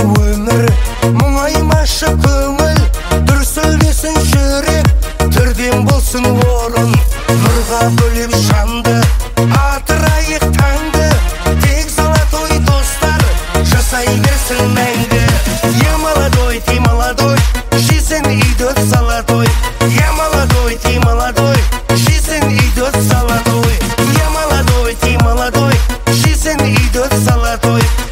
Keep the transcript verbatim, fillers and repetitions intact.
өмір, мұңаймашы көңіл, дүрсілдесін жүрек, түрден болсын орын. Нұрға бөлеп жанды, атырайық таңды, тек золотой достар жасай берсін мәңгі. Я молодой, ты молодой, жизнь идет золотой. Я молодой, ты молодой, жизнь идет золотой. Я молодой, ты молодой, жизнь идет золотой.